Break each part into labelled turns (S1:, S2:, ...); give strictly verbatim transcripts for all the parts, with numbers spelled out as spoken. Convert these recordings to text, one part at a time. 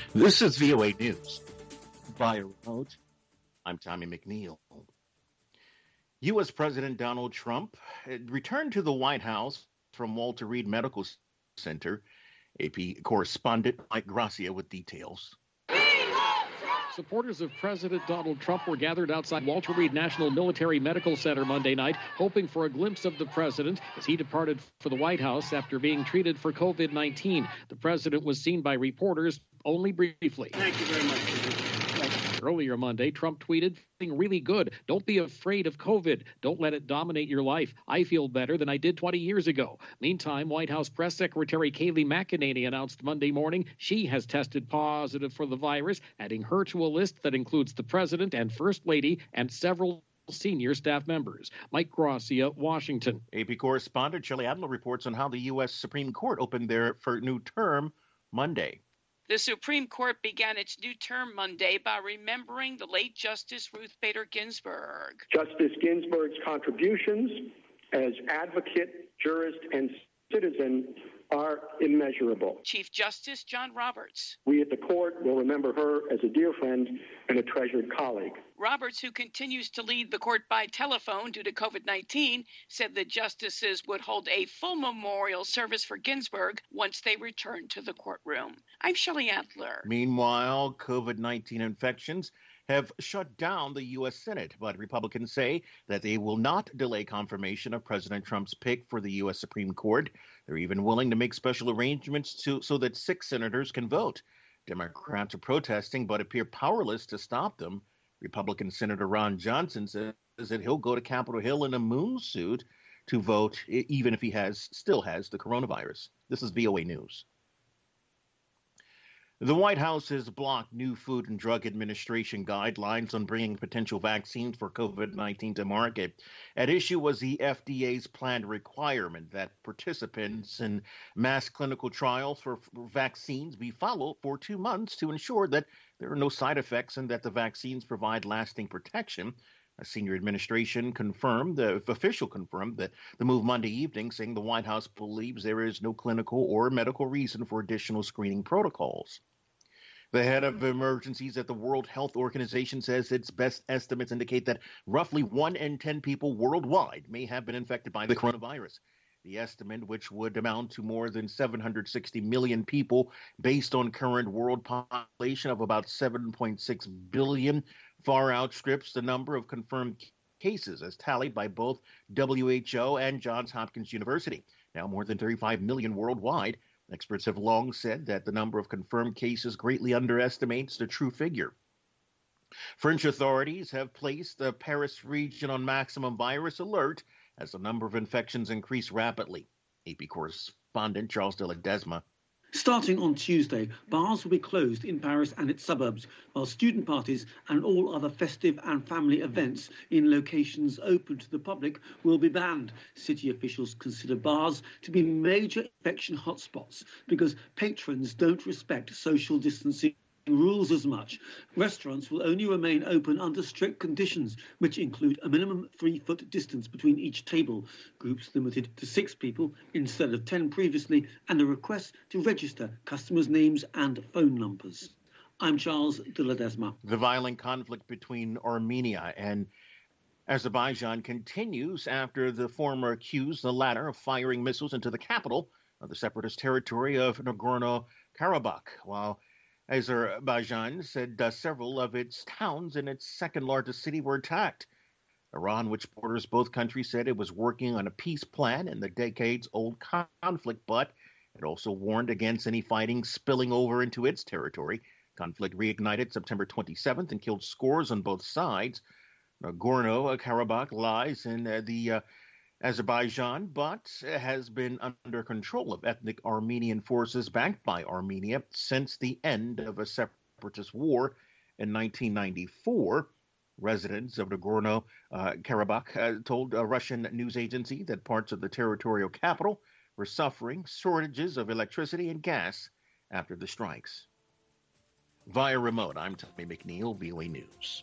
S1: This is V O A News. Via remote, I'm Tommy McNeil. U S. President Donald Trump returned to the White House from Walter Reed Medical Center. A P correspondent Mike Gracia with details.
S2: Supporters of President Donald Trump were gathered outside Walter Reed National Military Medical Center Monday night, hoping for a glimpse of the president as he departed for the White House after being treated for COVID nineteen. The president was seen by reporters only briefly.
S3: Thank you very much.
S2: Earlier Monday, Trump tweeted, "Feeling really good. Don't be afraid of COVID. Don't let it dominate your life. I feel better than I did twenty years ago." Meantime, White House Press Secretary Kayleigh McEnany announced Monday morning she has tested positive for the virus, adding her to a list that includes the president and first lady and several senior staff members. Mike Gracia, Washington.
S1: A P correspondent Shelley Adler reports on how the U S. Supreme Court opened their for new term Monday.
S4: The Supreme Court began its new term Monday by remembering the late Justice Ruth Bader Ginsburg.
S5: Justice Ginsburg's contributions as advocate, jurist, and citizen are immeasurable.
S4: Chief Justice John Roberts.
S5: We at the court will remember her as a dear friend and a treasured colleague.
S4: Roberts, who continues to lead the court by telephone due to COVID nineteen, said the justices would hold a full memorial service for Ginsburg once they return to the courtroom. I'm Shelley Adler.
S1: Meanwhile, COVID nineteen infections have shut down the U S. Senate, but Republicans say that they will not delay confirmation of President Trump's pick for the U S. Supreme Court. They're even willing to make special arrangements to, so that six senators can vote. Democrats are protesting but appear powerless to stop them. Republican Senator Ron Johnson says that he'll go to Capitol Hill in a moon suit to vote, even if he has still has the coronavirus. This is V O A News. The White House has blocked new Food and Drug Administration guidelines on bringing potential vaccines for COVID nineteen to market. At issue was the F D A's planned requirement that participants in mass clinical trials for vaccines be followed for two months to ensure that there are no side effects and that the vaccines provide lasting protection. A senior administration confirmed, the official confirmed that the move Monday evening, saying the White House believes there is no clinical or medical reason for additional screening protocols. The head of emergencies at the World Health Organization says its best estimates indicate that roughly one in ten people worldwide may have been infected by the coronavirus. The estimate, which would amount to more than seven hundred sixty million people based on current world population of about seven point six billion, far outstrips the number of confirmed cases as tallied by both W H O and Johns Hopkins University. Now more than thirty-five million worldwide. Experts have long said that the number of confirmed cases greatly underestimates the true figure. French authorities have placed the Paris region on maximum virus alert as the number of infections increase rapidly. A P correspondent Charles de Ledesma.
S6: Starting on Tuesday, bars will be closed in Paris and its suburbs, while student parties and all other festive and family events in locations open to the public will be banned. City officials consider bars to be major infection hotspots because patrons don't respect social distancing rules as much. Restaurants will only remain open under strict conditions, which include a minimum three-foot distance between each table, groups limited to six people instead of ten previously, and a request to register customers' names and phone numbers. I'm Charles de Ledesma.
S1: The violent conflict between Armenia and Azerbaijan continues after the former accused the latter of firing missiles into the capital of the separatist territory of Nagorno-Karabakh, while Azerbaijan said uh, several of its towns in its second largest city were attacked. Iran, which borders both countries, said it was working on a peace plan in the decades-old conflict, but it also warned against any fighting spilling over into its territory. Conflict reignited September twenty-seventh and killed scores on both sides. Nagorno-Karabakh lies in uh, the uh, Azerbaijan, but has been under control of ethnic Armenian forces backed by Armenia since the end of a separatist war in nineteen ninety-four. Residents of Nagorno-Karabakh uh, told a Russian news agency that parts of the territorial capital were suffering shortages of electricity and gas after the strikes. Via remote, I'm Tommy McNeil, V O A News.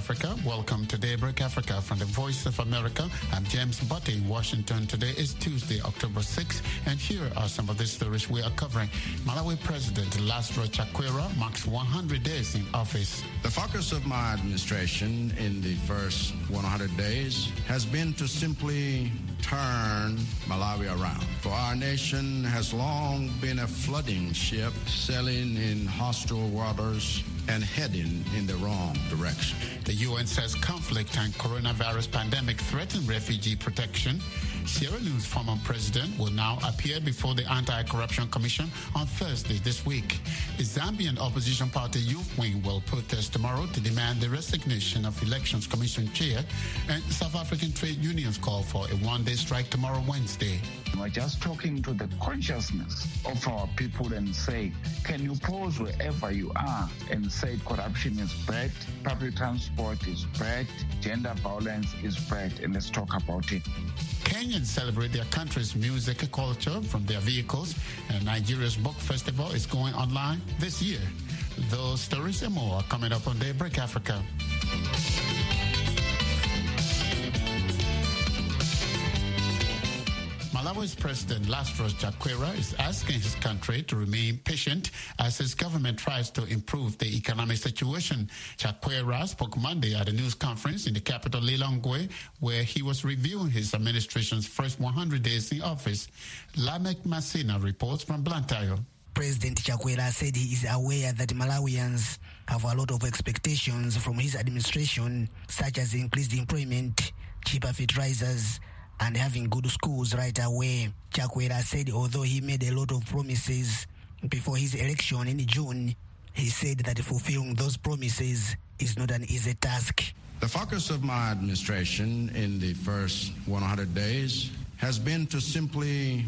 S3: Africa. Welcome to Daybreak Africa from the Voice of America. I'm James Butte in Washington. Today is Tuesday, October sixth, and here are some of the stories we are covering. Malawi President Lazarus Chakwera marks one hundred days in office.
S7: The focus of my administration in the first one hundred days has been to simply turn Malawi around. For our nation has long been a flooding ship sailing in hostile waters and heading in the wrong direction.
S3: The U N says conflict and coronavirus pandemic threaten refugee protection. Sierra Leone's former president will now appear before the Anti-Corruption Commission on Thursday this week. The Zambian opposition party Youth Wing will protest tomorrow to demand the resignation of Elections Commission chair, and South African trade unions call for a one-day strike tomorrow, Wednesday.
S8: We're just talking to the consciousness of our people and say, can you pause wherever you are and say corruption is bad, public transport is bad, gender violence is bad, and let's talk about it.
S3: Kenyans celebrate their country's music culture from their vehicles, and Nigeria's book festival is going online this year. Those stories and more are coming up on Daybreak Africa. Malawi's President Lazarus Chakwera is asking his country to remain patient as his government tries to improve the economic situation. Chakwera spoke Monday at a news conference in the capital Lilongwe, where he was reviewing his administration's first one hundred days in office. Lamek Masina reports from Blantyre.
S9: President Chakwera said he is aware that Malawians have a lot of expectations from his administration, such as increased employment, cheaper fertilizers, and having good schools right away. Chakwera said although he made a lot of promises before his election in June, he said that fulfilling those promises is not an easy task.
S7: The focus of my administration in the first one hundred days has been to simply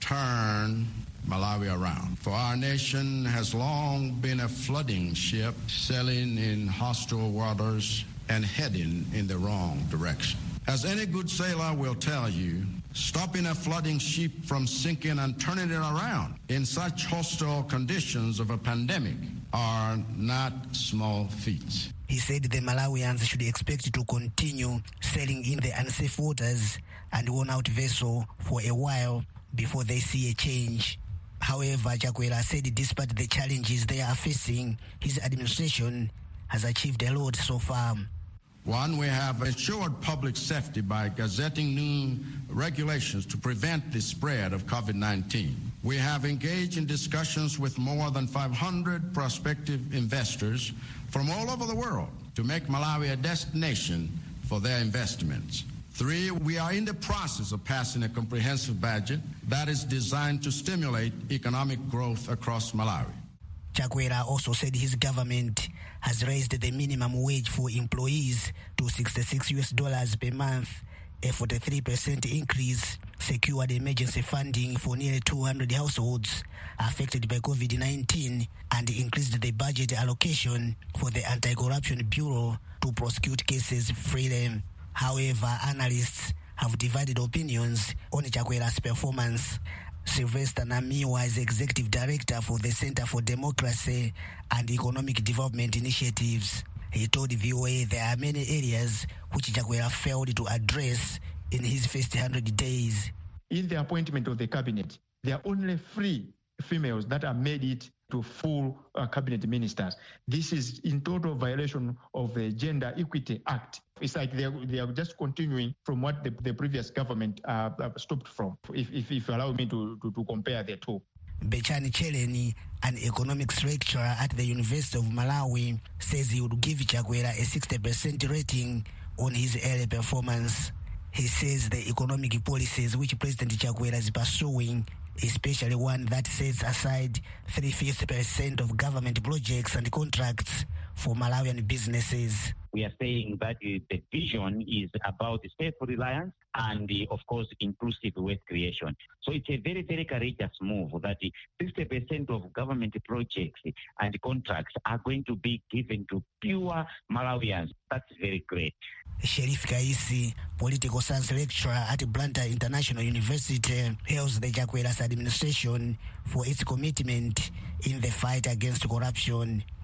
S7: turn Malawi around. For our nation has long been a flooding ship sailing in hostile waters and heading in the wrong direction. As any good sailor will tell you, stopping a flooding ship from sinking and turning it around in such hostile conditions of a pandemic are not small feats.
S9: He said the Malawians should expect to continue sailing in the unsafe waters and worn-out vessel for a while before they see a change. However, Chakwera said despite the challenges they are facing, his administration has achieved a lot so far.
S7: One, we have ensured public safety by gazetting new regulations to prevent the spread of COVID nineteen. We have engaged in discussions with more than five hundred prospective investors from all over the world to make Malawi a destination for their investments. Three, we are in the process of passing a comprehensive budget that is designed to stimulate economic growth across Malawi.
S9: Chakwera also said his government has raised the minimum wage for employees to sixty-six U S dollars per month, a forty-three percent increase, secured emergency funding for nearly two hundred households affected by COVID nineteen, and increased the budget allocation for the Anti-Corruption Bureau to prosecute cases freely. However, analysts have divided opinions on Chakwera's performance. Sylvester Namiwa is Executive Director for the Center for Democracy and Economic Development Initiatives. He told V O A there are many areas which Chakwera failed to address in his first one hundred days.
S10: In the appointment of the cabinet, there are only three females that are made it to full uh, cabinet ministers. This is in total violation of the Gender Equity Act. It's like they are, they are just continuing from what the, the previous government uh, stopped from, if, if, if you allow me to, to, to compare the two.
S9: Bechani Cheleni, an economics lecturer at the University of Malawi, says he would give Chakwera a sixty percent rating on his early performance. He says the economic policies which President Chakwera is pursuing, especially one that sets aside three-fifths percent of government projects and contracts for Malawian businesses.
S11: We are saying that uh, the vision is about self-reliance and, uh, of course, inclusive wealth creation. So it's a very, very courageous move that uh, sixty percent of government projects and contracts are going to be given to pure Malawians. That's very great.
S9: Sherif Kaisi, political science lecturer at Blantyre International University, hails the Chakwera's administration for its commitment in the fight against corruption.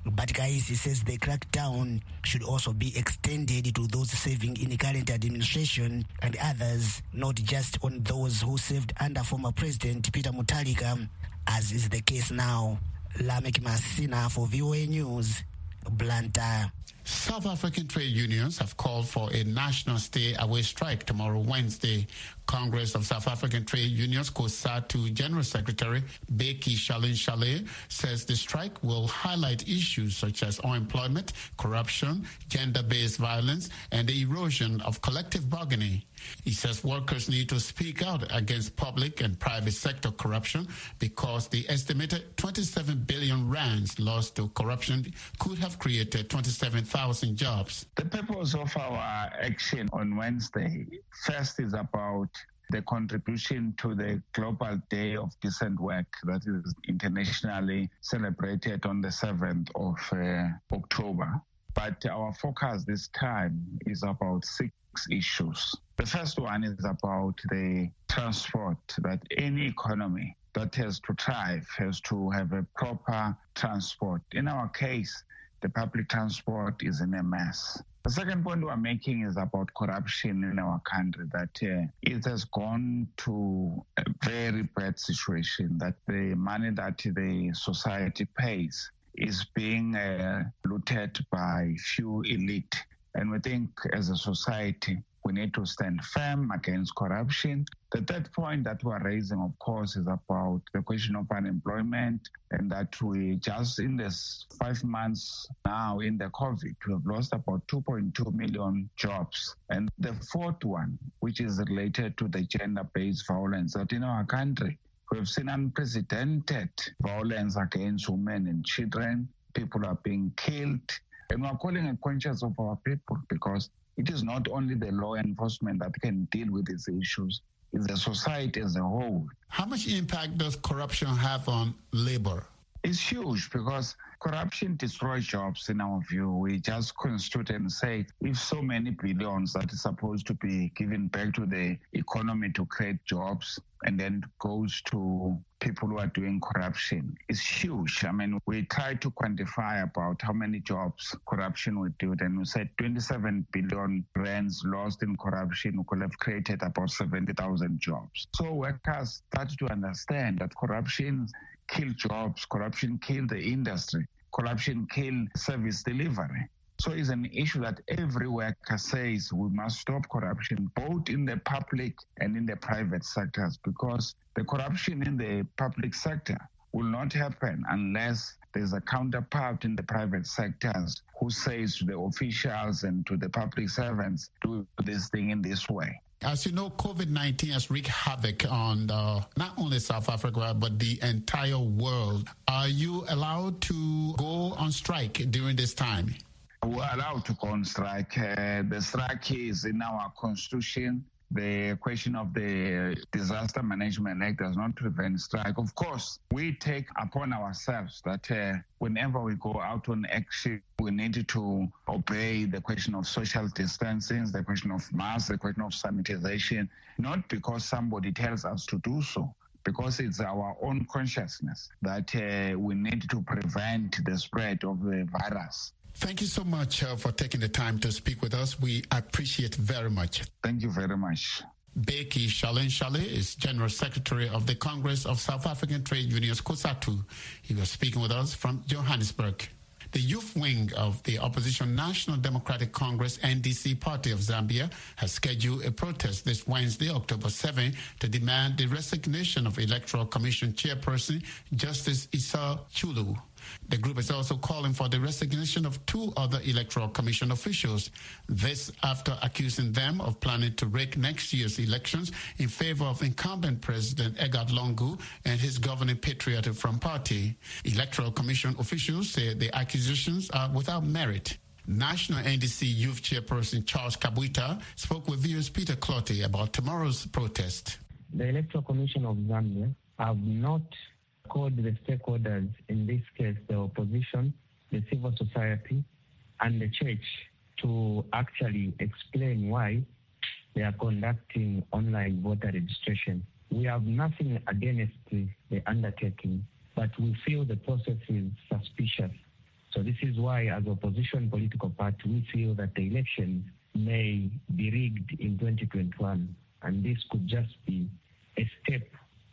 S9: But Kaisi says the crackdown should also be extended to those serving in the current administration and others, not just on those who served under former President Peter Mutharika, as is the case now. Lamek Masina for V O A News, Blantyre.
S3: South African trade unions have called for a national stay-away strike tomorrow, Wednesday. Congress of South African Trade Unions, COSATU General Secretary Bheki Chalin-Chalé says the strike will highlight issues such as unemployment, corruption, gender-based violence, and the erosion of collective bargaining. He says workers need to speak out against public and private sector corruption because the estimated twenty-seven billion rands lost to corruption could have created twenty-seven thousand jobs.
S8: The purpose of our action on Wednesday first is about the contribution to the Global Day of Decent Work that is internationally celebrated on the seventh of uh, October. But our focus this time is about six issues. The first one is about the transport, that any economy that has to thrive has to have a proper transport. In our case, the public transport is in a mess. The second point we're making is about corruption in our country, that uh, it has gone to a very bad situation, that the money that the society pays is being uh, looted by few elite. And we think as a society, we need to stand firm against corruption. The third point that we're raising, of course, is about the question of unemployment, and that we just in this five months now in the COVID, we have lost about two point two million jobs. And the fourth one, which is related to the gender-based violence, that in our country, we have seen unprecedented violence against women and children. People are being killed. And we're calling a conscience of our people, because it is not only the law enforcement that can deal with these issues, it's the society as a whole.
S3: How much impact does corruption have on labor?
S8: It's huge, because corruption destroys jobs in our view. We just constitute and say, if so many billions that is supposed to be given back to the economy to create jobs, and then goes to people who are doing corruption, it's huge. I mean, we try to quantify about how many jobs corruption would do. Then we said twenty-seven billion rands lost in corruption could have created about seventy thousand jobs. So workers start to understand that corruption kill jobs, corruption kill the industry, corruption kill service delivery. So it's an issue that every worker says we must stop corruption, both in the public and in the private sectors, because the corruption in the public sector will not happen unless there's a counterpart in the private sectors who says to the officials and to the public servants, do this thing in this way.
S3: As you know, COVID nineteen has wreaked havoc on uh, not only South Africa, but the entire world. Are you allowed to go on strike during this time?
S8: We're allowed to go on strike. Uh, the strike is in our constitution. The question of the Disaster Management Act does not prevent strike. Of course, we take upon ourselves that uh, whenever we go out on action, we need to obey the question of social distancing, the question of masks, the question of sanitization, not because somebody tells us to do so, because it's our own consciousness that uh, we need to prevent the spread of the virus.
S3: Thank you so much uh, for taking the time to speak with us. We appreciate very much.
S8: Thank you very much.
S3: Bheki Chalin-Chalé is General Secretary of the Congress of South African Trade Unions, COSATU. He was speaking with us from Johannesburg. The youth wing of the opposition National Democratic Congress N D C party of Zambia has scheduled a protest this Wednesday, October seventh, to demand the resignation of Electoral Commission Chairperson Justice Issa Chulu. The group is also calling for the resignation of two other Electoral Commission officials. This after accusing them of planning to rig next year's elections in favor of incumbent President Edgar Lungu and his governing Patriotic Front Party. Electoral Commission officials say the accusations are without merit. National N D C Youth Chairperson Charles Kabwita spoke with V O's Peter Clotty about tomorrow's protest.
S12: The Electoral Commission of Zambia have not called the stakeholders, in this case the opposition, the civil society, and the church, to actually explain why they are conducting online voter registration. We have nothing against the, the undertaking, but we feel the process is suspicious. So So this is why, as opposition political party, we feel that the elections may be rigged in twenty twenty-one, and this could just be a step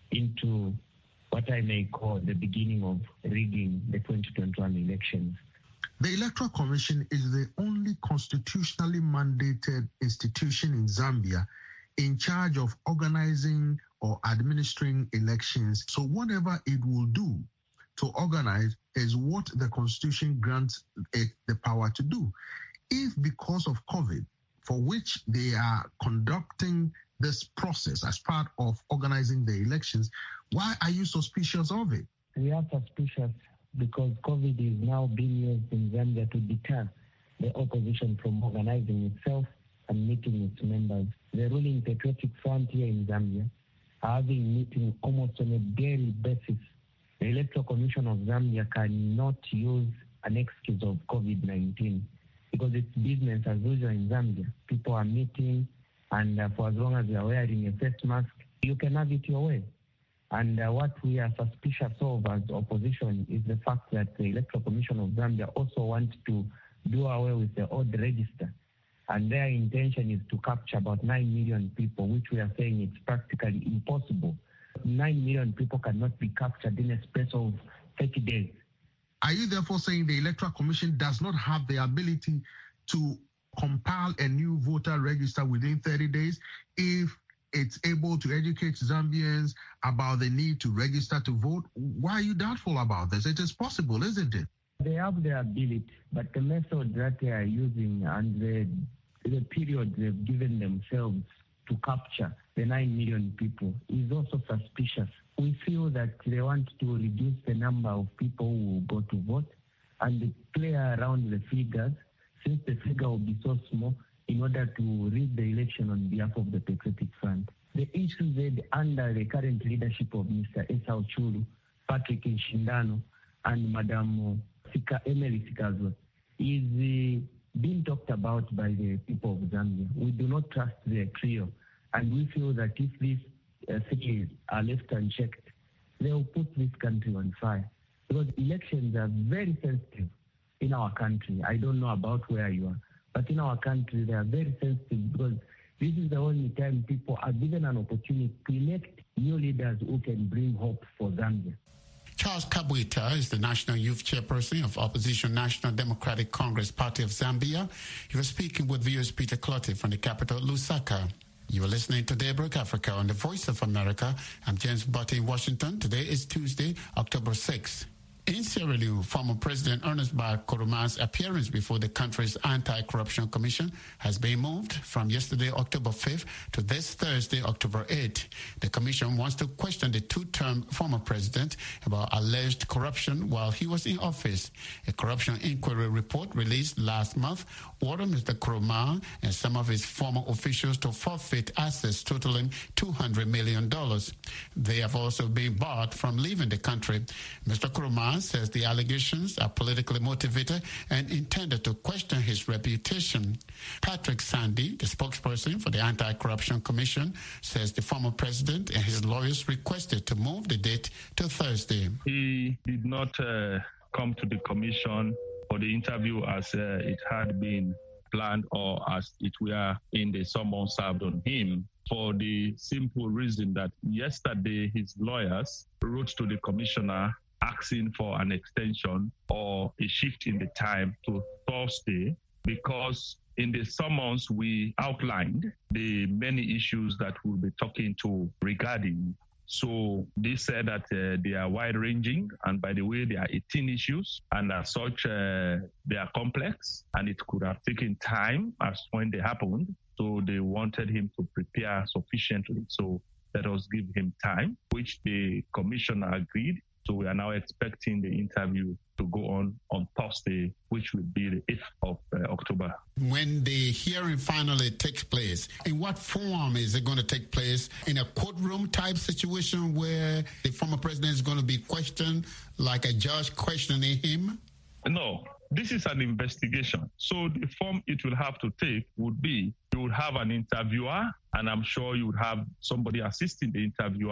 S12: into what I may call the beginning of rigging the twenty twenty-one elections.
S13: The Electoral Commission is the only constitutionally mandated institution in Zambia in charge of organizing or administering elections. So whatever it will do to organize is what the Constitution grants it the power to do. If because of COVID, for which they are conducting this process as part of organizing the elections, why are you suspicious of it?
S12: We are suspicious because COVID is now being used in Zambia to deter the opposition from organizing itself and meeting its members. The ruling Patriotic Front here in Zambia are having meetings almost on a daily basis. The Electoral Commission of Zambia cannot use an excuse of COVID nineteen because it's business as usual in Zambia. People are meeting, and uh, for as long as you are wearing a face mask, you can have it your way. And uh, what we are suspicious of as opposition is the fact that the Electoral Commission of Zambia also wants to do away with the old register. And their intention is to capture about nine million people, which we are saying it's practically impossible. nine million people cannot be captured in a space of thirty days.
S13: Are you therefore saying the Electoral Commission does not have the ability to compile a new voter register within thirty days if it's able to educate Zambians about the need to register to vote? Why are you doubtful about this? It is possible, isn't it?
S12: They have the ability, but the method that they are using and the, the period they've given themselves to capture the nine million people is also suspicious. We feel that they want to reduce the number of people who will go to vote and play around the figures, since the figure will be so small, in order to rig the election on behalf of the Patriotic Front. The issue that under the current leadership of Mister Esau Chulu, Patrick Nshindano, and Madam Sika, Emily Sikazwa is uh, being talked about by the people of Zambia. We do not trust their trio, and we feel that if these uh, cities are left unchecked, they will put this country on fire. Because elections are very sensitive in our country. I don't know about where you are, but in our country, they are very sensitive because this is the only time people are given an opportunity to elect new leaders who can bring hope for Zambia.
S3: Charles Kabwita is the National Youth Chairperson of Opposition National Democratic Congress Party of Zambia. He was speaking with viewers Peter Clottey from the capital, Lusaka. You are listening to Daybreak Africa on the Voice of America. I'm James Butte in Washington. Today is Tuesday, October sixth. In Sierra Leone, former President Ernest Bai Koroma's appearance before the country's Anti-Corruption Commission has been moved from yesterday, October fifth, to this Thursday, October eighth. The commission wants to question the two-term former president about alleged corruption while he was in office. A corruption inquiry report released last month ordered Mister Koroma and some of his former officials to forfeit assets totaling two hundred million dollars. They have also been barred from leaving the country. Mister Koroma says the allegations are politically motivated and intended to question his reputation. Patrick Sandy, the spokesperson for the Anti-Corruption Commission, says the former president and his lawyers requested to move the date to Thursday.
S14: He did not uh, come to the commission for the interview as uh, it had been planned or as it were in the summons served on him, for the simple reason that yesterday his lawyers wrote to the commissioner asking for an extension or a shift in the time to Thursday, because in the summons we outlined the many issues that we'll be talking to regarding. So they said that uh, they are wide-ranging, and by the way, there are eighteen issues, and as such, uh, they are complex, and it could have taken time as when they happened. So they wanted him to prepare sufficiently. So let us give him time, which the commissioner agreed. So we are now expecting the interview to go on on Thursday, which will be the eighth of uh, October.
S3: When the hearing finally takes place, in what form is it going to take place? In a courtroom type situation where the former president is going to be questioned like a judge questioning him?
S14: No, this is an investigation. So the form it will have to take would be you would have an interviewer, and I'm sure you would have somebody assisting the interviewer.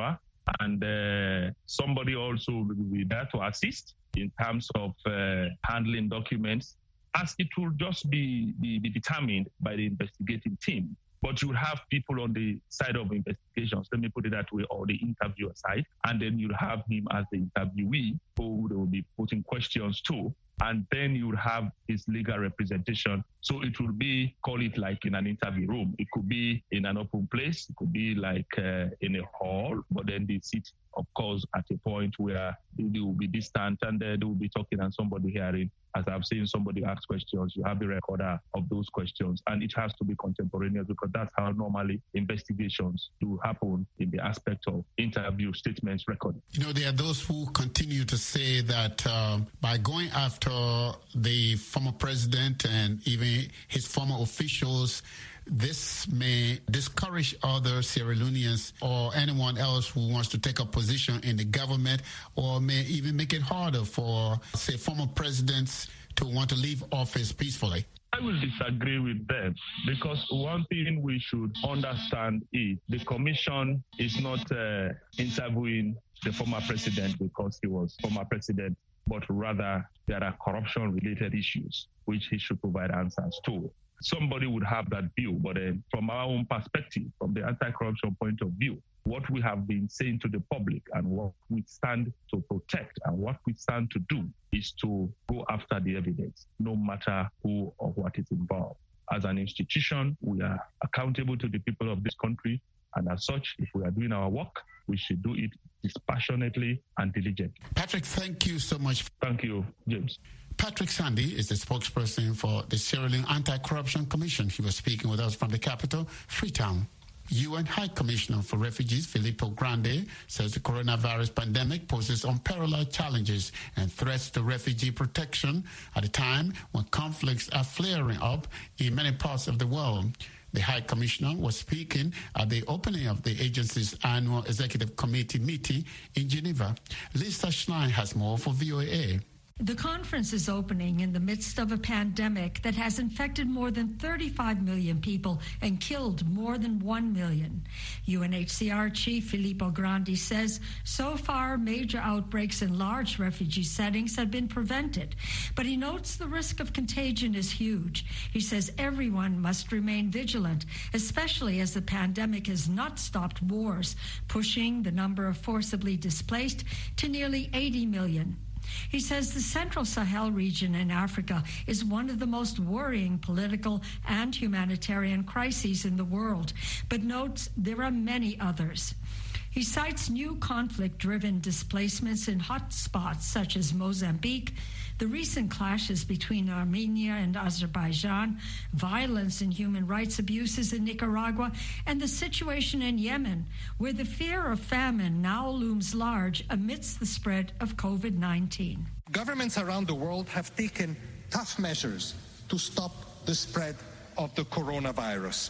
S14: And uh, somebody also will be there to assist in terms of uh, handling documents, as it will just be, be, be determined by the investigating team. But you have people on the side of investigations, let me put it that way, or the interviewer side, and then you'll have him as the interviewee who they will be putting questions to, and then you'll have his legal representation. So it will be, call it like in an interview room. It could be in an open place, it could be like uh, in a hall, but then they sit, of course, at a point where they will be distant and uh, they will be talking and somebody hearing. As I've seen somebody ask questions, you have the recorder of those questions, and it has to be contemporaneous because that's how normally investigations do happen in the aspect of interview statements recording.
S3: You know, there are those who continue to say that uh, by going after the former president and even his former officials, this may discourage other Sierra Leoneans or anyone else who wants to take a position in the government, or may even make it harder for, say, former presidents to want to leave office peacefully.
S14: I will disagree with them because one thing we should understand is the commission is not uh, interviewing the former president because he was former president, but rather there are corruption-related issues which he should provide answers to. Somebody would have that view, but uh, from our own perspective, from the anti-corruption point of view, what we have been saying to the public and what we stand to protect and what we stand to do is to go after the evidence, no matter who or what is involved. As an institution, we are accountable to the people of this country, and as such, if we are doing our work, we should do it dispassionately and diligently.
S3: Patrick, thank you so much.
S14: Thank you, James.
S3: Patrick Sandy is the spokesperson for the Sierra Leone Anti-Corruption Commission. He was speaking with us from the capital, Freetown. U N High Commissioner for Refugees, Filippo Grandi, says the coronavirus pandemic poses unparalleled challenges and threats to refugee protection at a time when conflicts are flaring up in many parts of the world. The High Commissioner was speaking at the opening of the agency's annual Executive Committee meeting in Geneva. Lisa Schlein has more for V O A.
S15: The conference is opening in the midst of a pandemic that has infected more than thirty-five million people and killed more than one million. U N H C R Chief Filippo Grandi says so far major outbreaks in large refugee settings have been prevented, but he notes the risk of contagion is huge. He says everyone must remain vigilant, especially as the pandemic has not stopped wars, pushing the number of forcibly displaced to nearly eighty million. He says the Central Sahel region in Africa is one of the most worrying political and humanitarian crises in the world, but notes there are many others. He cites new conflict-driven displacements in hot spots such as Mozambique, the recent clashes between Armenia and Azerbaijan, violence and human rights abuses in Nicaragua, and the situation in Yemen, where the fear of famine now looms large amidst the spread of COVID nineteen.
S16: Governments around the world have taken tough measures to stop the spread of the coronavirus,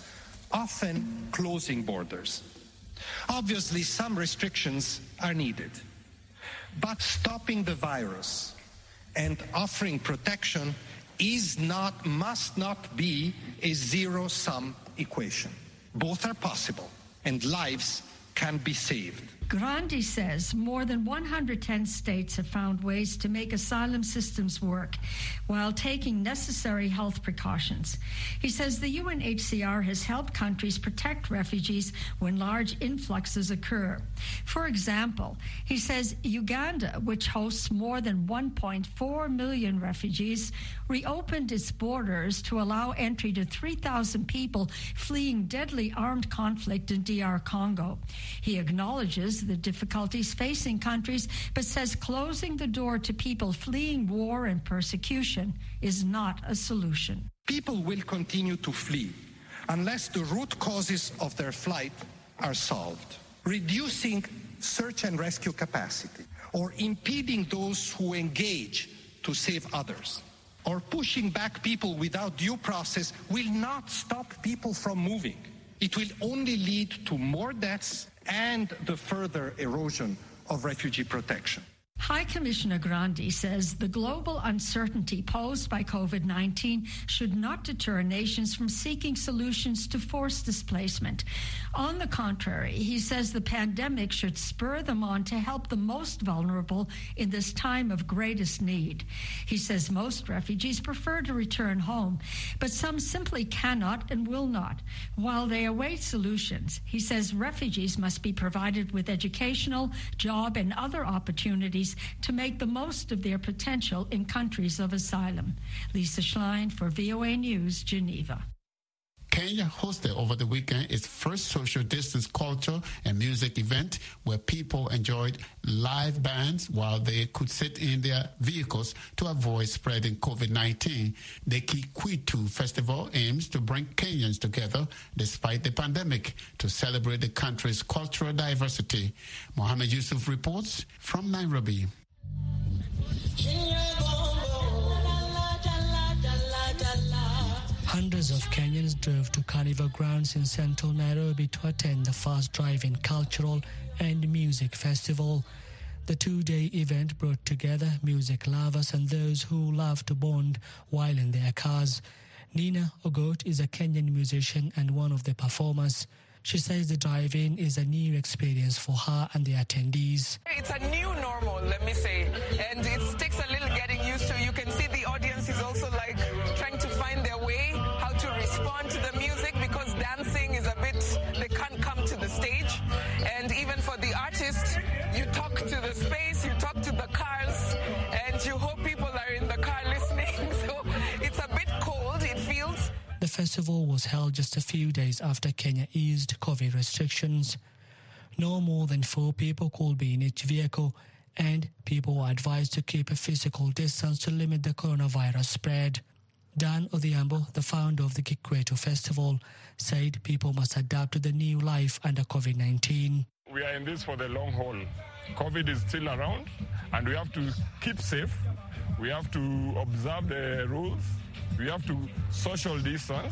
S16: often closing borders. Obviously, some restrictions are needed, but stopping the virus and offering protection is not, must not be a zero-sum equation. Both are possible, and lives can be saved.
S15: Grandi says more than one hundred ten states have found ways to make asylum systems work while taking necessary health precautions. He says the U N H C R has helped countries protect refugees when large influxes occur. For example, he says Uganda, which hosts more than one point four million refugees, reopened its borders to allow entry to three thousand people fleeing deadly armed conflict in D R Congo. He acknowledges the difficulties facing countries, but says closing the door to people fleeing war and persecution is not a solution.
S16: People will continue to flee unless the root causes of their flight are solved. Reducing search and rescue capacity, or impeding those who engage to save others, or pushing back people without due process will not stop people from moving. It will only lead to more deaths and the further erosion of refugee protection.
S15: High Commissioner Grandi says the global uncertainty posed by COVID nineteen should not deter nations from seeking solutions to forced displacement. On the contrary, he says the pandemic should spur them on to help the most vulnerable in this time of greatest need. He says most refugees prefer to return home, but some simply cannot and will not. While they await solutions, he says refugees must be provided with educational, job, and other opportunities to make the most of their potential in countries of asylum. Lisa Schlein for V O A News, Geneva.
S3: Kenya hosted over the weekend its first social distance culture and music event where people enjoyed live bands while they could sit in their vehicles to avoid spreading COVID nineteen. The Kikwitu Festival aims to bring Kenyans together despite the pandemic to celebrate the country's cultural diversity. Mohammed Yusuf reports from Nairobi.
S17: Hundreds of Kenyans drove to Carnival Grounds in central Nairobi to attend the Fast Drive-In Cultural and Music Festival. The two-day event brought together music lovers and those who love to bond while in their cars. Nina Ogot is a Kenyan musician and one of the performers. She says the drive-in is a new experience for her and the attendees.
S18: It's a new normal, let me say, and it takes a little getting used to. You can see the audience is also like trying to find their way, how to respond to the music, because dancing is a bit, they can't come to the stage. And even for the artists, you talk to the space, you talk to the cars, and you hope people are in the car listening. So it's a bit cold, it feels.
S17: The festival was held just a few days after Kenya eased COVID restrictions. No more than four people could be in each vehicle, and people were advised to keep a physical distance to limit the coronavirus spread. Dan Odhiambo, the founder of the Kikwetu Festival, said people must adapt to the new life under COVID nineteen.
S19: We are in this for the long haul. COVID is still around, and we have to keep safe. We have to observe the rules. We have to social distance.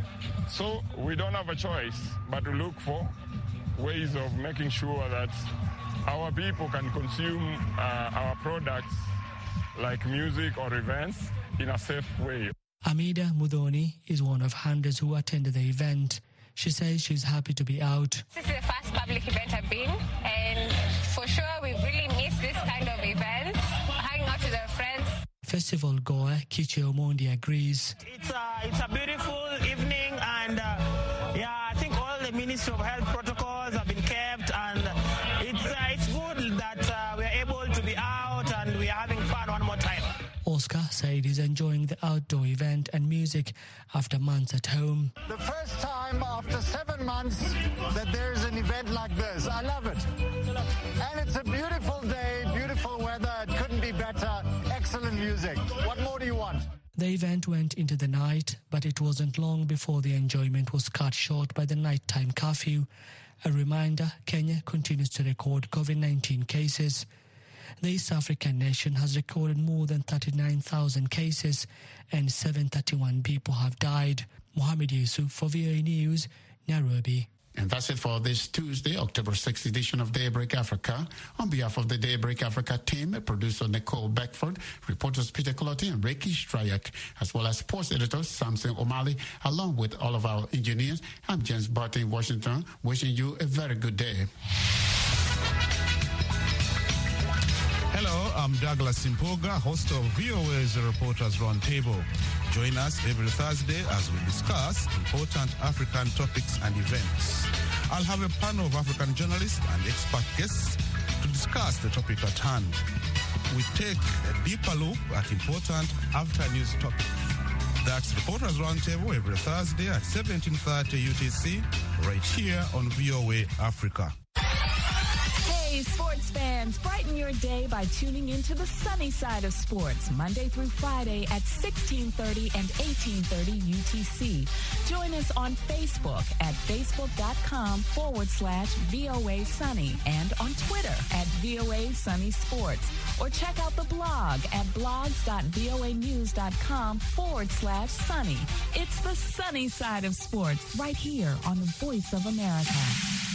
S19: So we don't have a choice but to look for ways of making sure that our people can consume uh, our products like music or events in a safe way.
S17: Amida Mudhoni is one of hundreds who attended the event. She says she's happy to be out.
S20: This is the first public event I've been, and for sure we've really missed this kind of events, hanging out with our friends.
S17: Festival goer Kiche Omondi agrees.
S21: It's a, it's a beautiful evening, and uh, yeah, I think all the Ministry of Health protocols have been kept, and it's uh, it's good that uh, we're able to be out and we're having fun one more time.
S17: Oscar said he's enjoying the outdoor event and music after months at home.
S22: The first time after seven months that there's an event like this. I love it. And it's a beautiful day, beautiful weather. It couldn't be better. Excellent music. What more do you want?
S17: The event went into the night, but it wasn't long before the enjoyment was cut short by the nighttime curfew. A reminder, Kenya continues to record COVID nineteen cases. The East African nation has recorded more than thirty-nine thousand cases and seven hundred thirty-one people have died. Mohammed Yusuf for V O A News, Nairobi.
S3: And that's it for this Tuesday, October sixth edition of Daybreak Africa. On behalf of the Daybreak Africa team, producer Nicole Beckford, reporters Peter Colotti and Ricky Strayak, as well as sports editor Samson O'Malley, along with all of our engineers, I'm James Barton in Washington, wishing you a very good day.
S23: Hello, I'm Douglas Impoga, host of V O A's Reporters Roundtable. Join us every Thursday as we discuss important African topics and events. I'll have a panel of African journalists and expert guests to discuss the topic at hand. We take a deeper look at important after-news topics. That's Reporters Roundtable every Thursday at seventeen thirty U T C, right here on V O A Africa.
S24: Hey, sports fans, brighten your day by tuning into the sunny side of sports, Monday through Friday at sixteen thirty and eighteen thirty U T C. Join us on Facebook at facebook.com forward slash VOA Sunny and on Twitter at V O A Sunny Sports. Or check out the blog at blogs.voanews.com forward slash sunny. It's the sunny side of sports right here on the Voice of America.